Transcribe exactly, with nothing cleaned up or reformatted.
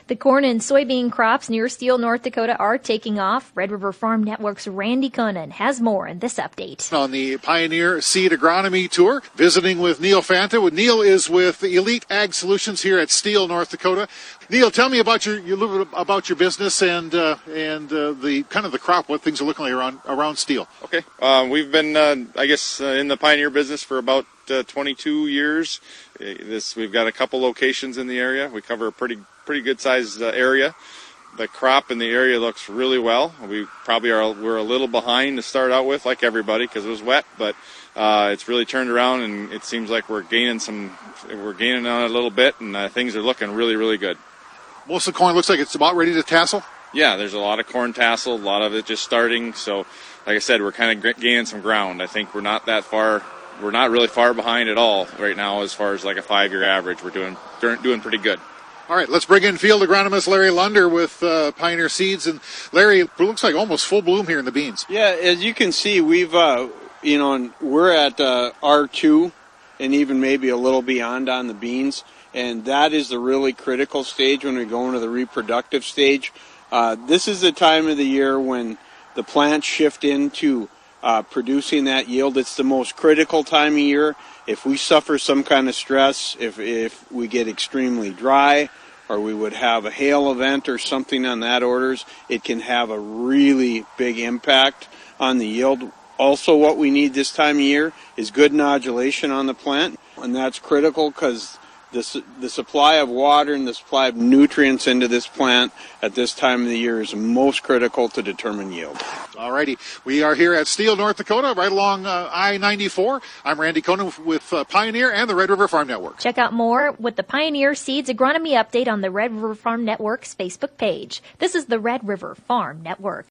The corn and soybean crops near Steele, North Dakota are taking off. Red River Farm Network's Randy Koenen has more in this update. On the Pioneer Seed Agronomy Tour, visiting with Neil Fanta. Neil is with Elite Ag Solutions here at Steele, North Dakota. Neil, tell me about your, your little bit about your business and uh, and uh, the kind of the crop, what things are looking like around around Steele. Okay, uh, we've been, uh, I guess, uh, in the Pioneer business for about uh, twenty-two years. This we've got a couple locations in the area. We cover a pretty pretty good sized uh, area. The crop in the area looks really well. We probably are we're a little behind to start out with, like everybody, because it was wet, but uh, it's really turned around, and it seems like we're gaining some. We're gaining on it a little bit, and uh, things are looking really really good. Most of the corn looks like it's about ready to tassel. Yeah, there's a lot of corn tassel, a lot of it just starting. So, like I said, we're kind of gaining some ground. I think we're not that far. We're not really far behind at all right now as far as like a five-year average. We're doing doing pretty good. All right, let's bring in field agronomist Larry Lunder with uh, Pioneer Seeds. And Larry, it looks like almost full bloom here in the beans. Yeah, as you can see, we've, uh, you know, we're at uh, R two and even maybe a little beyond on the beans. And that is the really critical stage when we go into the reproductive stage. Uh, this is the time of the year when the plants shift into uh, producing that yield. It's the most critical time of year. If we suffer some kind of stress, if, if we get extremely dry, or we would have a hail event or something on that orders, it can have a really big impact on the yield. Also, what we need this time of year is good nodulation on the plant, and that's critical because The, the supply of water and the supply of nutrients into this plant at this time of the year is most critical to determine yield. All righty. We are here at Steele, North Dakota, right along uh, I ninety-four. I'm Randy Koenen with uh, Pioneer and the Red River Farm Network. Check out more with the Pioneer Seeds Agronomy Update on the Red River Farm Network's Facebook page. This is the Red River Farm Network.